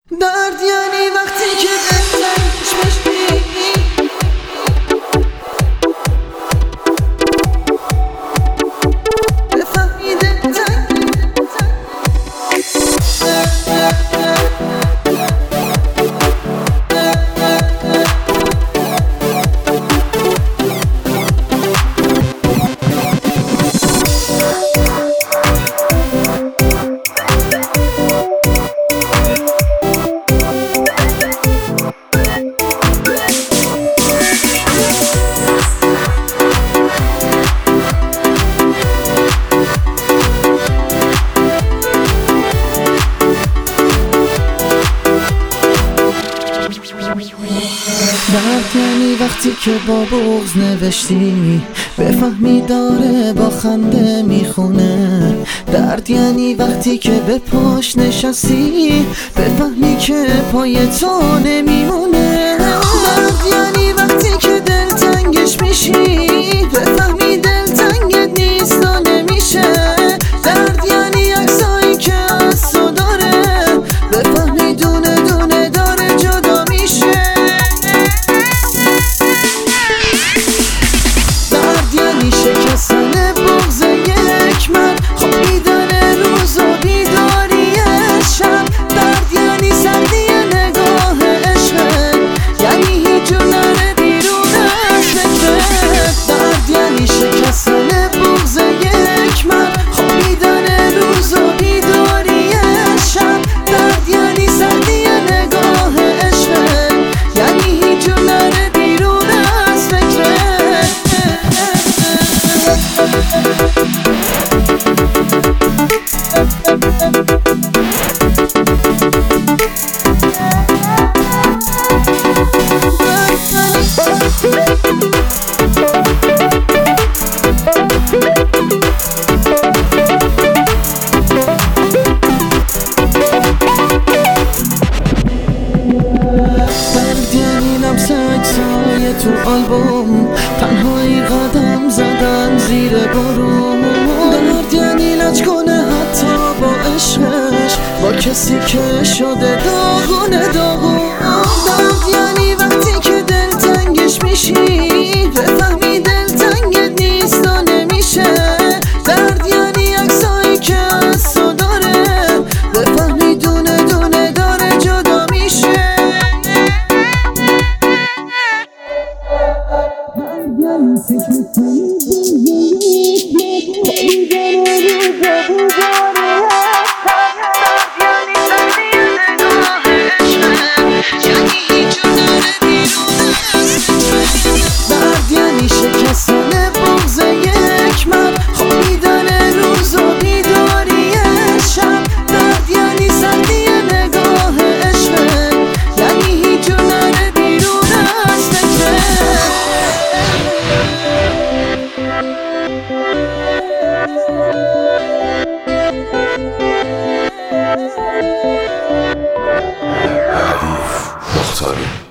درد یعنی وقتی که دلتنگش بشی، بفهمی دلتنگ. درد یعنی وقتی که با بغض نوشتی، بفهمی داره با خنده میخونه. درد یعنی وقتی که به پاش نشستی، بفهمی که پای تو نمیمونه. درد یعنی وقتی که دلتنگش میشی، بفهمی دلتنگت نیست و نمیشه. درد یعنی عکسایی که از تو داره، بفهمی دونه دونه داره جدا میشه. شکستن بغض یک مرد، خوابیدن روز و بیداری شب. درد یعنی سردی نگاه عشقت، یعنی هیچ جور نره بیرون از فکرت. درد یعنی شکستن بغض یک مرد، خوابیدن روز و بیداری شب. درد یعنی سردی نگاه عشقت، یعنی هیچ جور نره بیرون از فکرت. عکسای تو آلبوم، تنهایی قدم زدن زیر بارون. درد یعنی لج کنه حتی با عشقش، با کسی که شده داغونه داغون. درد یعنی وقتی که دلتنگش میشی، بفهمی دلتنگت نیست و نمیشه. درد یعنی عکسایی که از تو داره، بفهمی دونه دونه داره جدا میشه. درد یعنی شکستن بغض یک مرد، خوابیدن روز و بیداری شب. درد یعنی سردی نگاه عشقت، یعنی هیچ جور نره بیرون از فکرت. مختاری